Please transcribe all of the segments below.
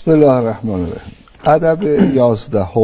بسم الله الرحمن الرحیم. ادب 11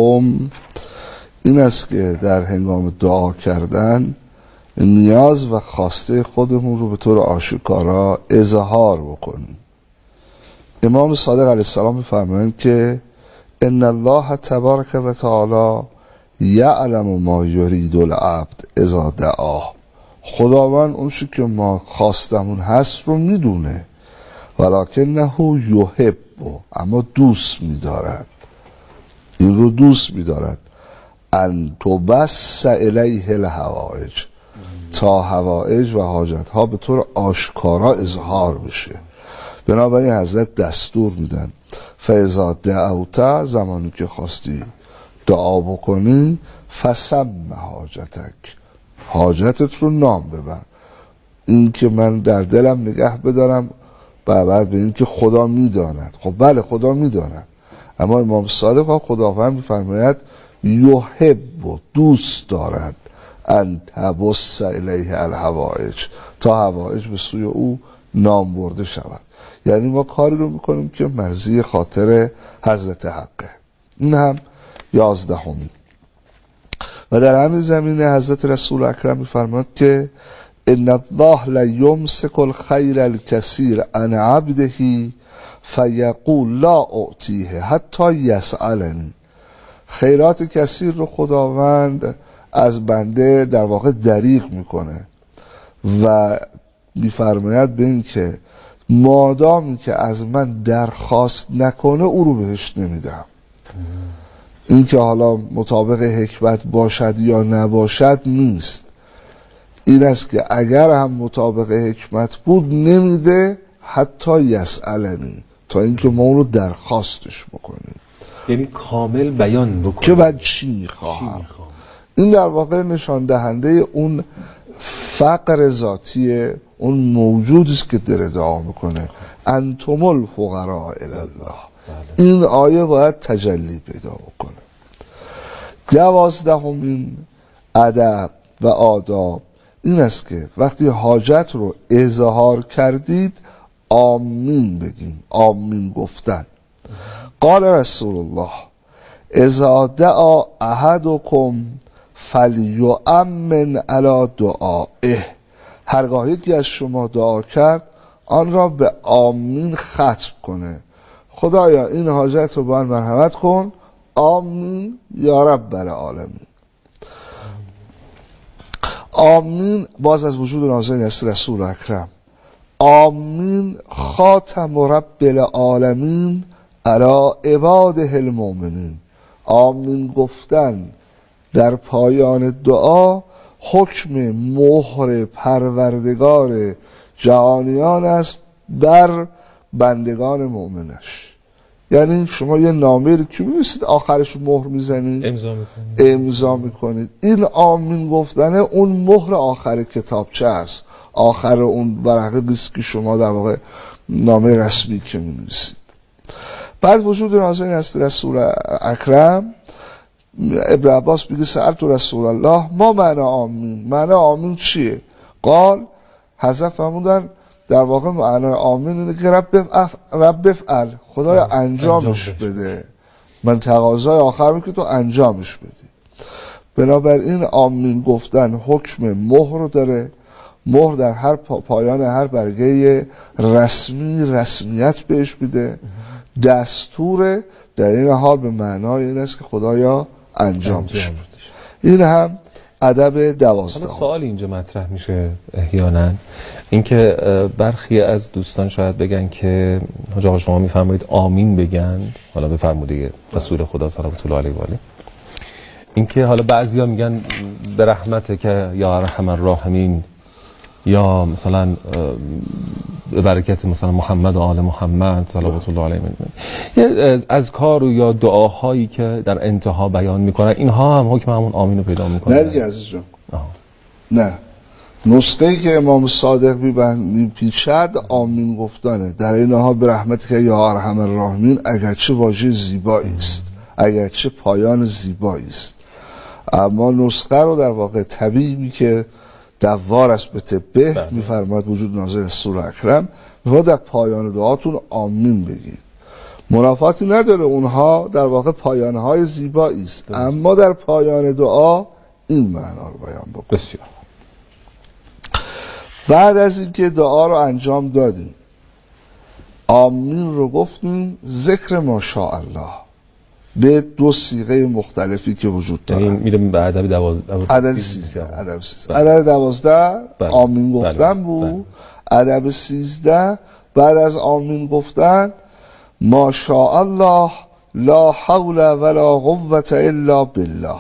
این است که در هنگام دعا کردن نیاز و خواسته خودمون رو به طور آشکارا اظهار بکنیم. امام صادق علیه السلام می‌فرمایند که ان الله تبارک و تعالی یعلم ما یرید العبد اذا دعا. خداوند اون چیزی که ما خواستمون هست رو میدونه، ولکنه یحب، اما دوست می‌دارد، این رو دوست می‌دارد ان تبث الیه الحوائج، تا حوائج و حاجت‌ها به طور آشکارا اظهار بشه. بنابراین حضرت دستور میدن فاذا دعوت، زمانی که خواستی دعا بکنی، فسم حاجتک، حاجتت رو نام ببر. این که من در دلم نگه بدارم بعد به این که خدا میداند. خب بله خدا میداند، اما امام صادق و خداوند میفرماید یحب، دوست دارد ان تبث الیه الحوائج، تا حوائج به سوی او نام برده شود. یعنی ما کاری رو میکنیم که مرضی خاطر حضرت حقه. این هم 11. و در همین زمینه حضرت رسول اکرم میفرماد که ان الله لا یمسک الخیر الکثیر عن عبده فیقول لا اعطیه حتی یسألنی. خیرات کثیر رو خداوند از بنده در واقع دریغ میکنه و میفرماید به این که مادامی که از من درخواست نکنه او رو بهش نمیدم. این که حالا مطابق حکمت باشد یا نباشد نیست، این است که اگر هم مطابق حکمت بود نمیده حتی یسألنی، تا اینکه ما اون رو درخواستش بکنیم، یعنی کامل بیان بکنیم که بعد چی میخواهم. این در واقع نشان دهنده اون فقر ذاتی اون موجودی است که داره دعا میکنه. انتم الفقراء الی الله. این آیه باید تجلی پیدا بکنه. 12 ادب و آداب این است که وقتی حاجت رو اظهار کردید آمین بگیم، آمین گفتن. قال رسول الله اذا دعا احدکم فلیؤمن علی دعائه. هرگاه یکی از شما دعا کرد آن را به آمین ختم کنه. خدایا این حاجت رو با من مرحمت کن، آمین یا رب العالمین. آمین باز از وجود نازل است رسول اکرم. آمین خاتم رب العالمین علی عباده المؤمنین. آمین گفتن در پایان دعا حکم مهر پروردگار جهانیان است بر بندگان مؤمنش. یعنی شما یه نامه رو که می‌نویسید آخرش مهر میزنید، امضا میکنید. این آمین گفتنه اون مهر آخر کتابچه است، آخر اون ورقه است که شما در واقع نامه رسمی که می‌نویسید. بعد وجود نازل است رسول اکرم. ابن عباس میگه سألت رسول الله ما معنی آمین، معنی آمین چیه؟ قال، حضرت فرمودن در واقع معنی آمین اینه که رب افعل، خدایا انجامش بده، من تقاضای آخرم که تو انجامش بدی. بنابراین آمین گفتن حکم مهر رو داره. مهر در هر پایان هر برگه رسمی رسمیت بهش میده، دستور در این حال به معنای این است که خدایا انجامش بده. این هم ادب 12. سوال اینجا مطرح میشه احیانا، اینکه برخی از دوستان شاید بگن که حاج آقا شما میفرمایید آمین بگن، حالا بفرمایید رسول خدا صلوات الله علیه و آله، اینکه حالا بعضیا میگن به رحمت که یا ارحم الراحمین، یا مثلا به برکت مثلا محمد و آل محمد صلوات الله علیه. از کار و یا دعاهایی که در انتها بیان میکنن اینها هم حکم همون آمین رو پیدا میکنن؟ نه دیگه عزیز جان، نه. نسخه‌ای که امام صادق میپیچد آمین گفتنه. در اینها به رحمت که یا ارحم الراحمین اگرچه واژه زیبایی است، اگرچه پایان زیبایی است، اما نسخه رو در واقع طبیعی که دوار است به طبه میفرماد وجود ناظر رسول اکرم و در پایان دعاتون آمین بگید. منافاتی نداره، اونها در واقع پایانهای زیبایی است، اما در پایان دعا این معنا رو بیان بکن. بسیار. بعد از اینکه دعا رو انجام دادیم، آمین رو گفتیم، ذکر ماشاءالله به دو صیغه مختلفی که وجود داره. یعنی میریم به عدد 12. عدد 13. عدد 12 آمین گفتن بود. عدد 13 بعد از آمین گفتن ماشاءالله لا حول ولا قوة الا بالله.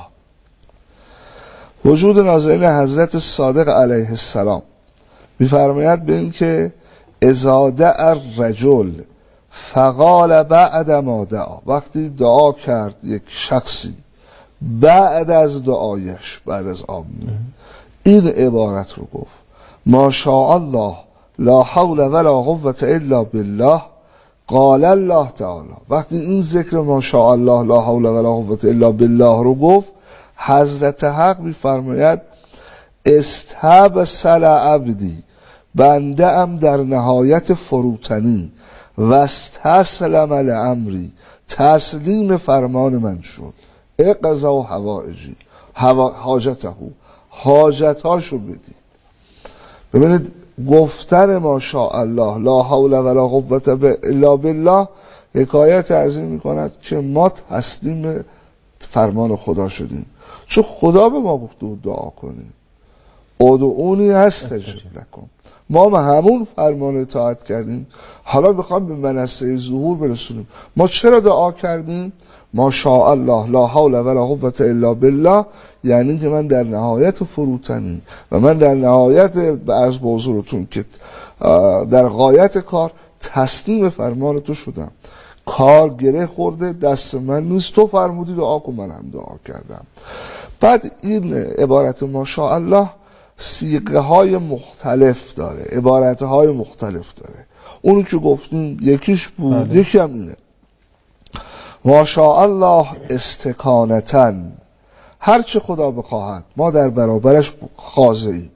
وجود نازلین حضرت صادق علیه السلام می‌فرماید به این که اذا دعا الرجل فقال بعد ما دعا، وقتی دعا کرد یک شخصی بعد از دعایش، بعد از آمین، این عبارت رو گفت ماشاءالله لا حول ولا قوة الا بالله، قال الله تعالی، وقتی این ذکر ماشاءالله لا حول ولا قوة الا بالله رو گفت، حضرت حق می‌فرماید استبصل عبدی، بنده ام در نهایت فروتنی، و استسلم لامری، تسلیم فرمان من شد، اقضا حوائجی، حاجتهاشو بدید. ببینید گفتن ماشاءالله لا حول ولا قوة الا بالله حکایت از این میکند که ما تسلیم فرمان خدا شدیم، چون خدا به ما گفته بود دعا کنیم، ادعونی استجب لکم، ما همون فرمان اطاعت کردیم، حالا بخوام به منصه ظهور برسونیم. ما چرا دعا کردیم؟ ماشاءالله لا حول ولا قوة الا بالله، یعنی که من در نهایت فروتنی و من در نهایت عرض به حضورتون که در غایت کار تسلیم فرمان تو شدم، کار گره خورده، دست من نیست، تو فرمودی دعا کن، من هم دعا کردم. بعد این عبارت ماشاءالله صیغه های مختلف داره، عبارت های مختلف داره. اونو که گفتیم یکیش بود، یکی هم اینه ماشاءالله استکانتاً، هرچه خدا بخواهد ما در برابرش خاضعیم.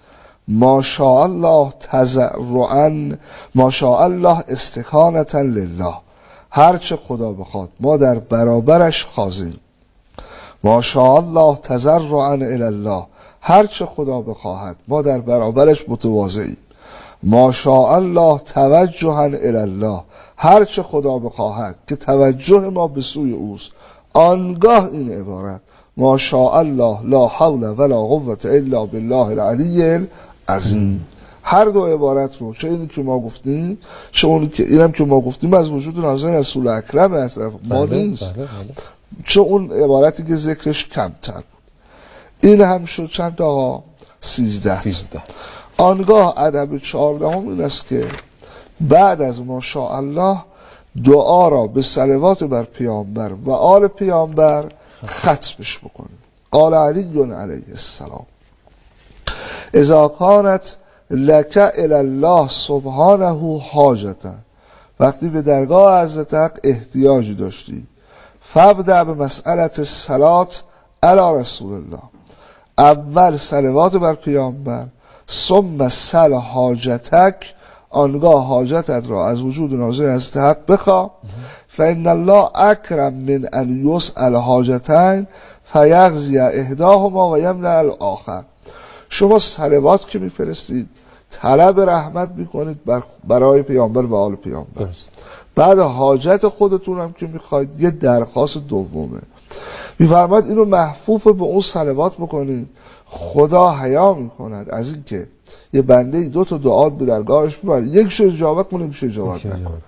ماشاءالله تضرعاً، ماشاءالله استکانتاً لله، هرچه خدا بخواد ما در برابرش خاضعیم. ماشاءالله تضرعاً الی الله، هرچه خدا بخواهد ما در برابرش متواضعیم. ماشاءالله توجها الی الله، هرچه خدا بخواهد که توجه ما به سوی اوست. آنگاه این عبارت ماشاءالله لا حول ولا قوة الا بالله العلی العظیم، هر دو عبارت رو، چه اینی که ما گفتیم چه اونی که اینم که ما گفتیم، از وجود نازل رسول اکرم از طرف ما نیست، چه اون عبارتی که ذکرش کمتر بود. این هم شد چند آقا؟ 13. آنگاه ادب 14 این است که بعد از ماشاءالله دعا را به صلوات بر پیامبر و آل پیامبر ختمش بکنیم. قال علی علیه السلام اذا کانت لک الی الله سبحانه حاجتا، وقتی به درگاه حضرت حق احتیاجی داشتی، فابدأ به مسئله صلات علی رسول الله، اول صلوات بر پیامبر، ثم سل حاجتک، آنگاه حاجتت را از وجود نازل حضرت حق بخواه. فإن الله اکرم من ان یسأل حاجتین فیقضی احداهما و یمنع الاخر. شما صلوات که میفرستید طلب رحمت میکنید برای پیامبر و آل پیامبر، بعد حاجت خودتون هم که میخواید یه درخواست دومه، میفرماید اینو محفوف به اون صلوات بکنید. خدا حیا میکند از این که یه بنده دو تا دعا به درگاهش ببره، یکیشو اجابت کنه یکیشو اجابت نکنه.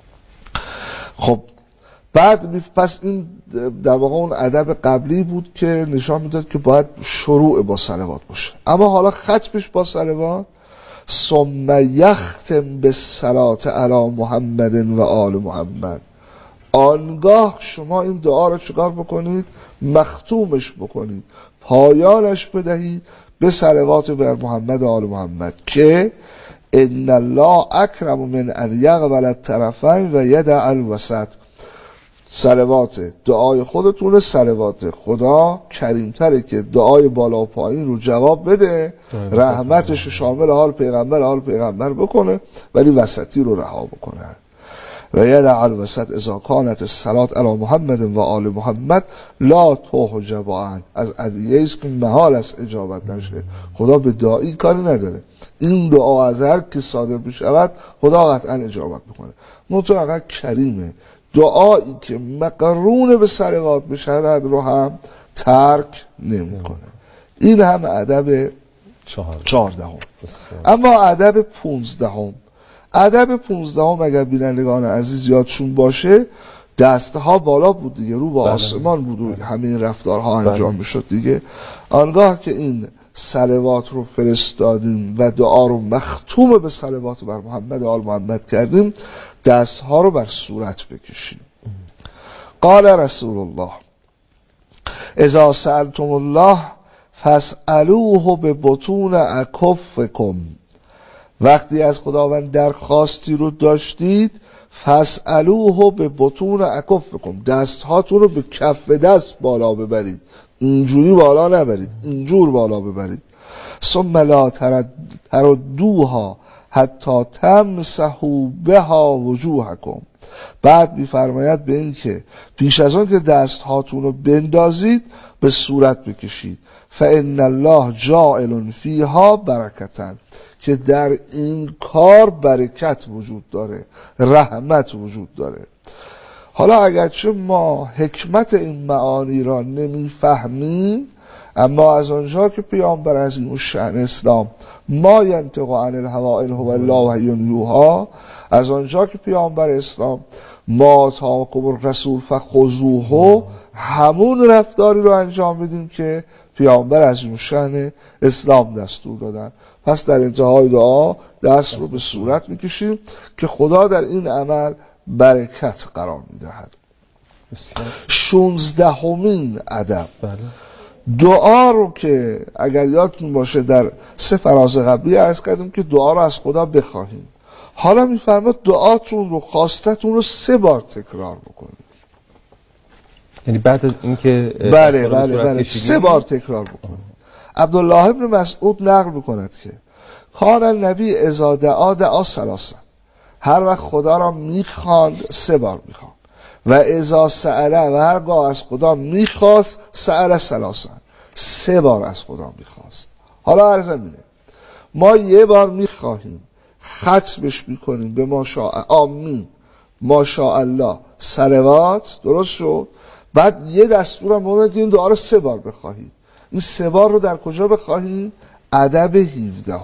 خب بعد پس این در واقع اون ادب قبلی بود که نشان میداد که باید شروع با صلوات باشه، اما حالا ختمش با صلوات. ثم یختم بالصلاة علی محمد و آل محمد، آنگاه شما این دعا رو چکار بکنید؟ مختومش بکنید، پایانش بدهید به صلوات بر محمد و آل محمد که ان الله اکرم من ان یقبل الطرفین و یدع الوسط. صلوات دعای خودتونه، صلوات خدا کریمتره که دعای بالا و پایین رو جواب بده، رحمتش شامل حال پیغمبر بکنه ولی وسطی رو رها بکنه. و یدع الوسط اذا کانت الصلاة علی محمد و آل محمد لا تحجب عنه. از ادعیه است که محال است اجابت نشه. خدا به داعی کاری نداره. این دعا از هر کی صادر بشود خدا قطعا اجابت میکنه. منطقه کریمه. دعایی که مقرون به صلوات بشود رو هم ترک نمیکنه. این هم ادب 14. اما ادب 15. ادب 15 اگر بینندگان عزیز یادشون باشه دستها بالا بود دیگه، رو به آسمان بود و همه این رفتارها انجام میشد دیگه. آنگاه که این صلوات رو فرستادیم و دعا رو مختوم به صلوات بر محمد و آل محمد کردیم، دستها رو بر صورت بکشیم. قال رسول الله اذا سألتم الله فاسألوه ببطون اکفکم. وقتی از خداوند درخواستی رو داشتید فاسألوه ببطون اکفکم، دستهاتون رو به کف دست بالا ببرید، اینجوری بالا نبرید، اینجور بالا ببرید. ثم لا تردوها حتی تمسحوا بها وجوهکم. بعد میفرماید به این که پیش از آن که دست هاتون رو بندازید به صورت بکشید. فان الله جاعل فیها برکتا، که در این کار برکت وجود داره، رحمت وجود داره. حالا اگرچه ما حکمت این معانی را نمیفهمیم، اما از آنجا که پیامبر عظیم الشأن اسلام ما ینطق عن الهوی ان هو الا وحی یوحی، از آنجا که پیامبر اسلام ما آتاکم الرسول فخذوه، همون رفتاری رو انجام بدیم که پیامبر عظیم الشأن اسلام دستور دادن. پس در انتهای دعا دست رو به صورت میکشیم که خدا در این عمل برکت قرار میدهد. 16مین ادب دعا رو که اگر یادتون باشه در 3 فراز قبلی عرض کردیم که دعا رو از خدا بخواهیم. حالا میفرماد دعاتون رو، خواستتون رو 3 بار تکرار بکنید. یعنی بعد از اینکه بله 3 بار تکرار بکنید. عبدالله ابن مسعود نقل میکند که کان النبی اذا دعا ثلاثا، هر وقت خدا را میخواند 3 بار میخواند، و اذا سأله، و هرگاه از خدا میخواست سأله ثلاثا، 3 بار از خدا میخواست. حالا عرضم اینه ما 1 بار میخواهیم ختمش میکنیم به ماشاء آمین، ماشاءالله، صلوات، درست شد. بعد یه دستورم مونده که این دعا رو 3 بار بخواهید. این 3 بار رو در کجا بخواهیم؟ ادب 17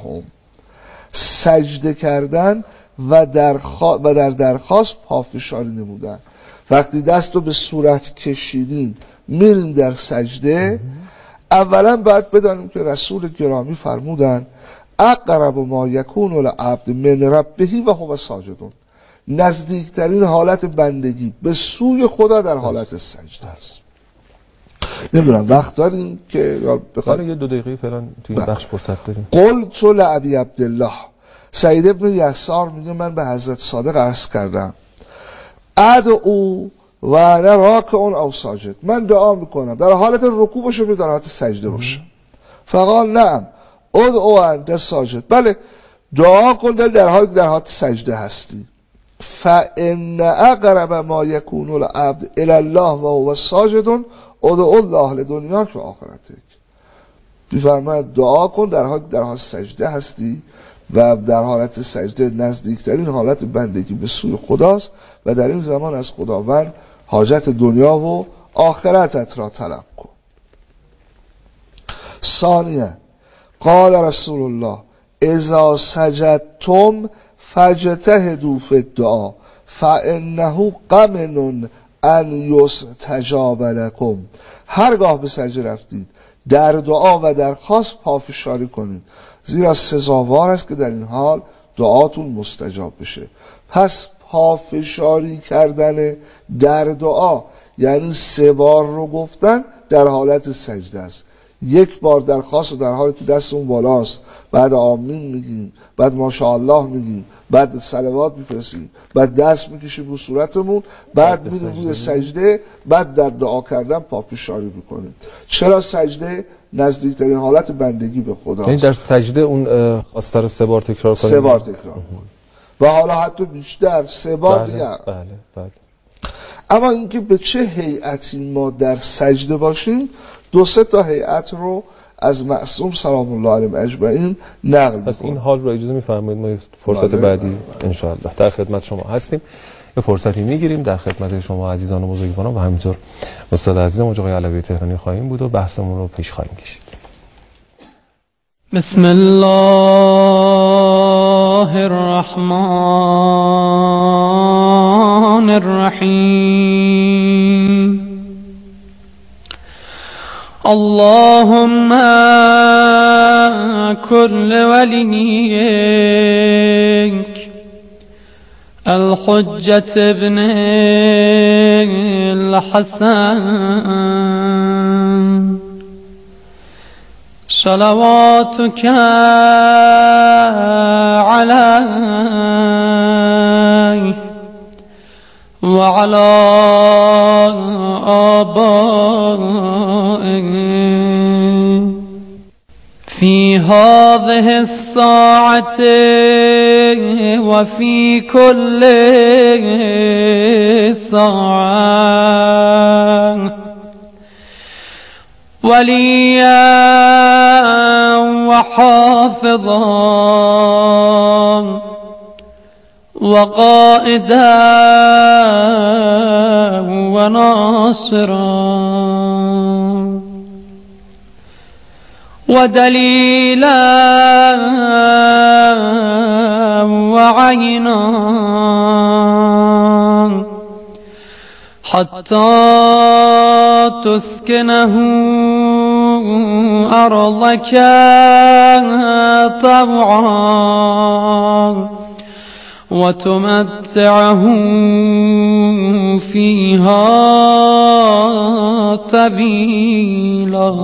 سجده کردن و در درخواست پافشاری نمودن. وقتی دست رو به صورت کشیدیم میریم در سجده، اولا باید بدانیم که رسول گرامی فرمودن اقرب ما یکون العبد من ربه و هو ساجدون، نزدیکترین حالت بندگی به سوی خدا در حالت سجده است. نمیدونم وقت داریم که بخواد یه 2 دقیقه فعلا توی این بخش فرصت داریم. قلت لابی عبدالله، سعید ابن یسار میگه من به حضرت صادق عرض کردم ادعو و انا راکع او ساجد، من دعا میکنم در حالت رکوع باشه در حالت سجده باشه. فقال نعم ادعو انت ساجد، بله دعا کن در حالت سجده هستی. فان اقرب ما یکون العبد الی الله و هو ساجد ادعو الله لدنیاک و آخرتک. میفرماید دعا کن در حال سجده هستی و در حالت سجده نزدیکترین حالت بندگی به سوی خداست و در این زمان از خداوند حاجت دنیا و آخرتت را طلب کن. ثانیه قال رسول الله اذا سجدتم فاجتهدوا فی الدعاء فانه قمن ان یستجاب لکم. هرگاه به سجده رفتید در دعا و درخواست پافشاری کنید، زیرا سزاوار است که در این حال دعاتون مستجاب بشه. پس پافشاری کردن در دعا یعنی 3 بار رو گفتن در حالت سجده است. 1 بار درخواست و در حالی که دستمون بالاست، بعد آمین میگیم، بعد ماشاءالله میگیم، بعد صلوات میفرستیم، بعد دست میکشیم رو صورتمون، بعد میریم روی سجده، بعد در دعا کردن پافشاری میکنیم. چرا سجده نزدیکترین حالت بندگی به خداست؟ یعنی در سجده اون خواسته رو 3 بار تکرار کنیم. 3 بار تکرار کنیم. و حالا حتی بیشتر 3 بار میگم. بله. اما اینکه به چه هیئتی ما در سجده باشیم 2-3 تا هیئت رو از معصوم سلام الله علیه اجمعین نقل پس می‌کنه. این حال رو اجازه می‌فرمایید ما فرصت بعدی ان شاء الله در خدمت شما هستیم، یه فرصتی میگیریم در خدمت شما عزیزان و بزرگواران و همینطور استاد عزیزم آقای علوی تهرانی خواهیم بود و بحثمون رو پیش خواهیم کشید. بسم الله الرحمن الرحیم. اللهم كل وليك الحجة ابن الحسن صلواتك عليه وعلى آبائه في هذه الساعة وفي كل ساعة وليا وحافظا وقائدا وناصرا ودليلا وعينا حتى تسكنه أرضك طوعا وتمتعه فيها طويلا.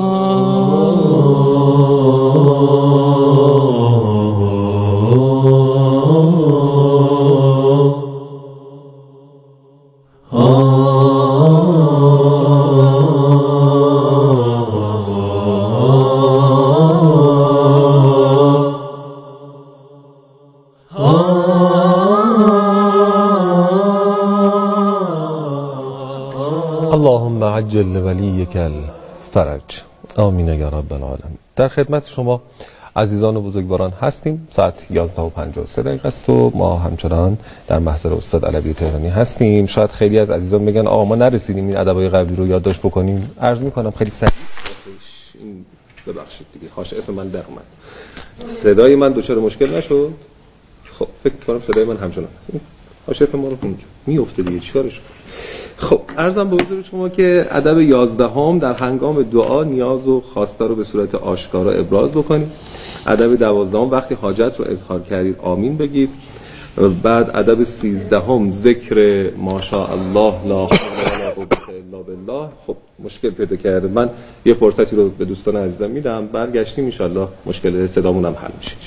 اللهم عجل ولیک الفرج. آمین یا رب العالمین. در خدمت شما عزیزان و بزرگواران هستیم. ساعت 11:53 است و ما همچنان در محضر استاد علوی تهرانی هستیم. شاید خیلی از عزیزان بگن آقا ما نرسیدیم این ادبای قبلی رو یادداشت بکنیم. عرض می‌کنم خیلی سریع این ببخشید دیگه خاشعه من در اومد. صدای من دچار مشکل نشد؟ خب فکر کنم صدای من همچنان هست. خاشعه ما رو میفته دیگه چیکارش. خب عرضم به حضور شما که ادب 11 در هنگام دعا نیاز و خواسته رو به صورت آشکارا ابراز بکنید. ادب 12 وقتی حاجت رو اظهار کردید آمین بگید. بعد ادب 13 ذکر ماشاءالله لا حول ولا قوة الا بالله. خب مشکل پیدا کرده. من یه فرصتی رو به دوستان عزیزم میدم، برگشتیم ان شاءالله مشکل صدامون هم حل میشه.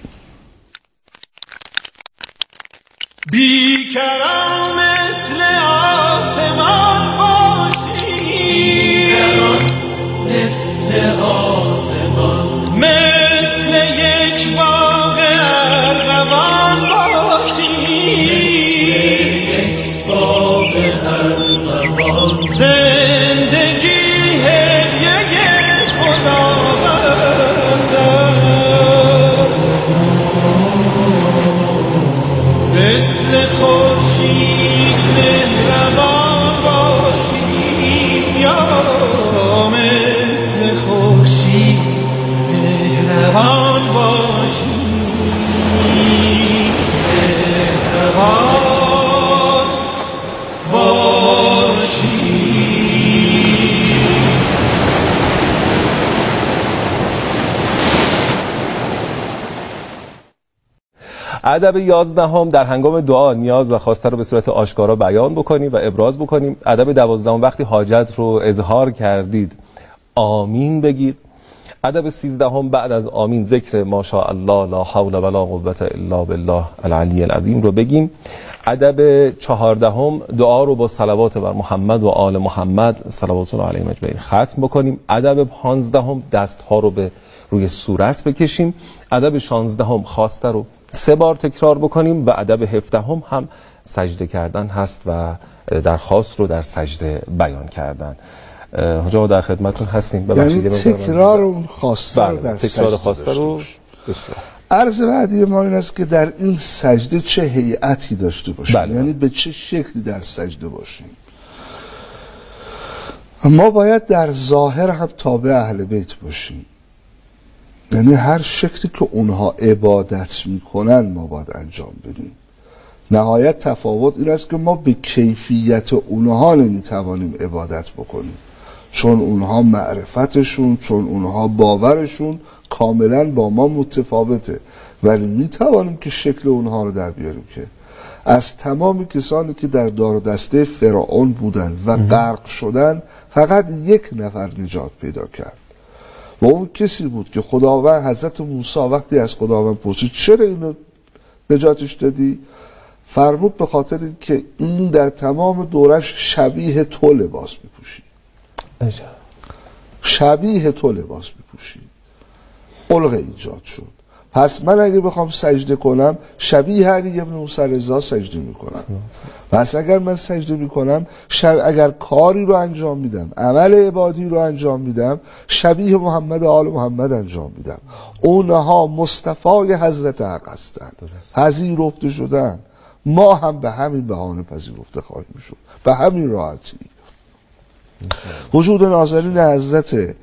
بیکران مثل آسمان باشی، بیکران مثل آسمان، مثل یک باغ ارغوان باشی، یک باغ ارغوان، زندگی هدیه خداوند است. مثل خورشید مهربان باشیم یا مثل خورشید مهربان باشیم، مهربان باشیم. ادب 11 در هنگام دعا نیاز و خواسته رو به صورت آشکارا بیان بکنیم و ابراز بکنیم. ادب 12 وقتی حاجت رو اظهار کردید آمین بگید. ادب 13 بعد از آمین ذکر ماشاءالله لا حول ولا قوة الا بالله العلی العظیم رو بگیم. ادب 14 دعا رو با صلوات بر محمد و آل محمد صلوات الله علیهم اجمعین ختم بکنیم. ادب 15 دست ها رو به روی صورت بکشیم. ادب 16 خواسته رو 3 بار تکرار بکنیم. و ادب 17 هم سجده کردن هست و درخواست رو در سجده بیان کردن. حاجا در خدمتتون هستیم. یعنی تکرار اون خواسته رو در تکرار خواسته رو عرض بعدی ما این است که در این سجده چه هیئتی داشته باشیم. یعنی به چه شکلی در سجده باشیم. ما باید در ظاهر هم تابع اهل بیت باشیم، یعنی هر شکلی که اونها عبادت میکنن ما باید انجام بدیم. نهایت تفاوت این است که ما به کیفیت اونها نمیتوانیم عبادت بکنیم، چون اونها معرفتشون، چون اونها باورشون کاملا با ما متفاوته، ولی میتوانیم که شکل اونها رو در بیاریم. که از تمام کسانی که در دار و دسته فرعون بودن و غرق شدن فقط 1 نفر نجات پیدا کرد و اون کسی بود که خداوند حضرت موسی وقتی از خداوند پرسید چرا اینو نجاتش دادی، فرمود به خاطر این که این در تمام دورش شبیه تو لباس میپوشید. شبیه تو لباس میپوشید. علق ایجاد شد. پس من اگه بخوام سجده کنم شبیه علی ابن موسی رضا سجده میکنم. پس اگر من سجده میکنم اگر کاری رو انجام میدم، عمل عبادی رو انجام میدم، شبیه محمد آل محمد انجام میدم. اونها مصطفای حضرت حق هستند، پذیرفته شدن. ما هم به همین بهانه پذیرفته خواهیم شد، به همین راحتی. وجود ناظرین حضرت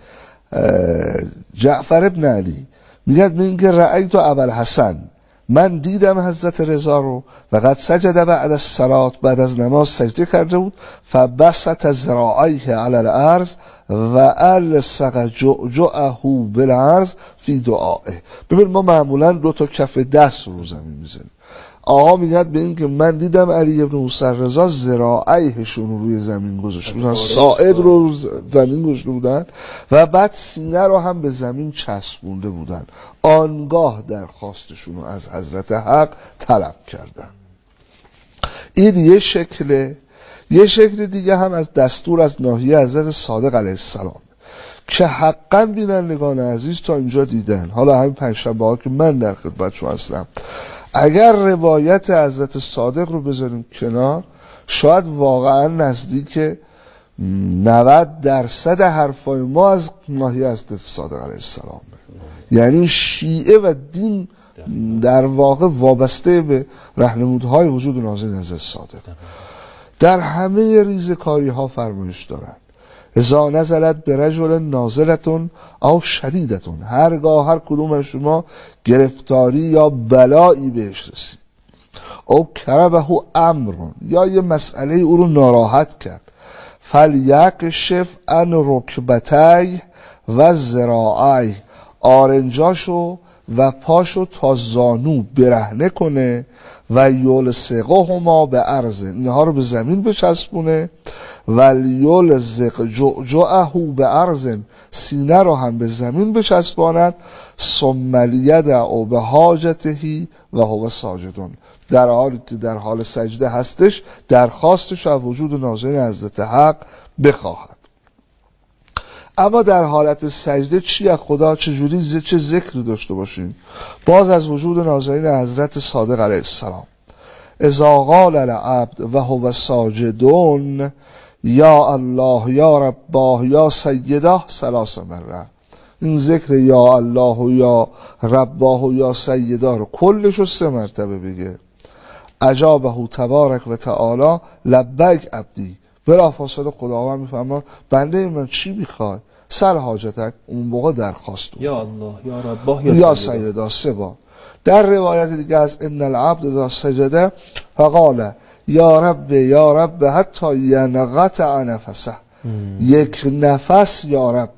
جعفر ابن علی میگه رأیت ابوالحسن، من دیدم حضرت رضا رو و قد سجد بعد الصلاة، بعد از نماز سجده کرده بود، فبسط ذراعیه علی الارض و الصق جعجعه بالارض فی دعائه. ببین ما معمولا 2 تا کف دست رو زمین میزنیم. آقا میگد به این که من دیدم علی ابن موسی رضا ذراعیهشون رو روی زمین گذاشته بودن، ساعد رو زمین گذاشته بودن و بعد سینه رو هم به زمین چسبونده بودن. آنگاه درخواستشون رو از حضرت حق طلب کردن. این یه شکله. یه شکل دیگه هم از دستور از ناحیه حضرت صادق علیه السلام که حقا بینندگان عزیز تا اینجا دیدن. حالا همین 5 شنبه ها که من در خدمتشون هستم، اگر روایت حضرت صادق رو بذاریم کنار، شاید واقعا نزدیک 90% حرفای ما از ناحیه حضرت صادق علیه السلام. یعنی شیعه و دین در واقع وابسته به راهنمودهای وجود ناظرین حضرت صادق. در همه ریزکاری ها فرمایش دارند اذا نزلت برجل نازلتون او شدیدتون، هرگاه هر کدوم از شما گرفتاری یا بلایی بهش رسید، او کربه امرون، یا یه مسئله او رو ناراحت کرد، فلیکشف عن رکبتیه و ذراعیه، آرنجاشو و پاشو تا زانو برهنه کنه و یلصقهما به ارض، اینها رو به زمین بچسبونه، و یلصق جعجعه به ارض، سینه رو هم به زمین بچسباند، ثم لیدع به حاجته و هو ساجدون، در حالی که در حال سجده هستش درخواستش از وجود ناظرین حضرت حق بخواهد. اما در حالت سجده چی از خدا چجوری چه ذکری داشته باشیم؟ باز از وجود ناظرین حضرت صادق علیه السلام، اذا قال العبد و هو ساجدون یا الله یا رباه یا سیده 3 مرات. این ذکر یا الله و یا رباه و یا سیده رو کلش رو 3 مرتبه بگه. اجابه تبارک و تعالی لبیک عبدی، بلافاصله خداوند میفرماد بنده من چی میخوای؟ سر حاجتک. اون موقع درخواست یا الله یا رباه یا سیده 3 بار. در روایت دیگه از ان العبد اذا سجده فقال یا رب حتی ینقطع نفسه، 1 نفس یا رب،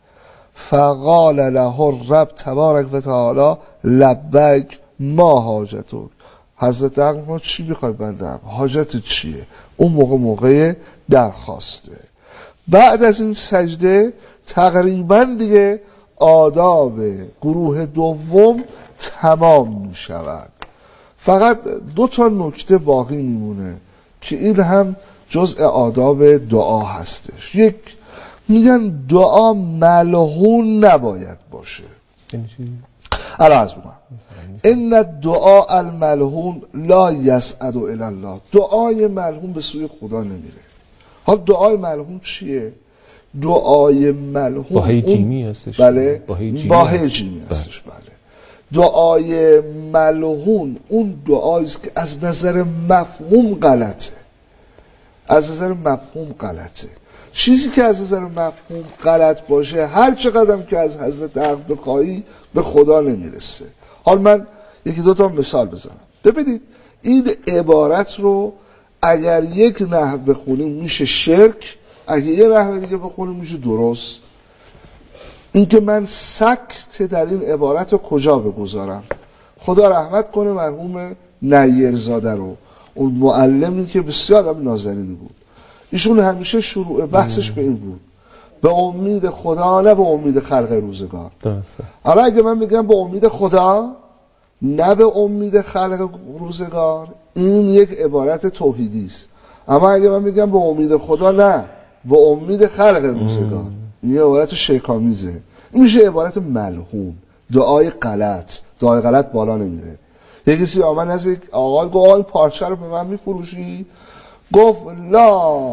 فقال له الرب تبارک و تعالی لبیک ما حاجتک. حضرت حق ما چی میخوای بندم؟ حاجت چیه؟ اون موقع درخواسته. بعد از این سجده تقریبا دیگه آداب گروه دوم تمام می شود. فقط 2 تا نکته باقی میمونه که این هم جزء آداب دعا هستش. یک، میگن دعا ملحون نباید باشه. الان عرض میکنم ان الدعاء الملهون لا یصعد الی الله. دعای ملهون به سوی خدا نمیره. حالا دعای ملهون چیه؟ دعای ملهون با هی جیمی هستش. بله، با هی هستش. جیمی هستش. بله. دعای ملهون اون دعایی است که از نظر مفهوم غلطه. از نظر مفهوم غلطه. چیزی که از نظر مفهوم غلط باشه هر چقدر که از حضرت حق بخوایی به خدا نمیرسه. حال من یکی دو تا مثال بزنم. ببینید این عبارت رو اگر یک نحو بخونیم میشه شرک، اگر یه نحو دیگه بخونیم میشه درست. اینکه من سکت در این عبارت رو کجا بگذارم؟ خدا رحمت کنه مرحوم نیرزاده رو، اون معلمی که بسیار هم نازنینی بود. ایشون همیشه شروع بحثش به این بود: به امید خدا نه به امید خلق روزگار. درسته. حالا اگه من میگم به امید خدا نه به امید خلق روزگار، این یک عبارت توحیدی است. اما اگه من میگم به امید خدا نه به امید خلق روزگار، این عبارت شیک‌آمیزه. این میشه عبارت ملهون، دعای غلط. دعای غلط بالا نمیره. یکی کسی آمد از یک آقای گفت این پارچه رو به من میفروشی؟ گفت لا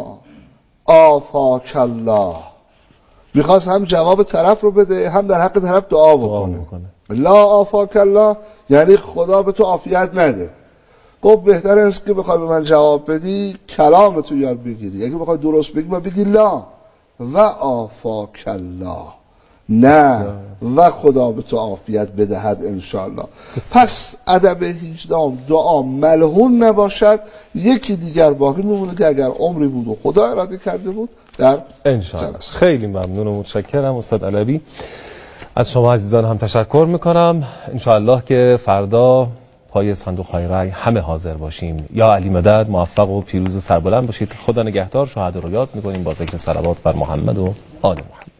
آفاک الله. میخواست هم جواب طرف رو بده هم در حق طرف دعا بکنه. لا آفاک الله یعنی خدا به تو عافیت نده. گفت بهتر است که بخوای به من جواب بدی کلام تو یاد بگیری. اگه بخوای درست بگی ما بگی لا و آفاک الله، نه و خدا به تو عافیت بدهد انشالله. پس ادب 18 دعا ملهون نباشد. یکی دیگر باقی میمونه که اگر عمری بود و خدا اراده کرده بود در انشالله. خیلی ممنون و متشکرم استاد علوی. از شما عزیزان هم تشکر میکنم. انشالله که فردا پای صندوق های رای همه حاضر باشیم. یا علی مدد. موفق و پیروز و سربلند باشید. خدا نگهدار. شهدا رو یاد میکنیم با ذکر صلوات بر محمد و آل محمد.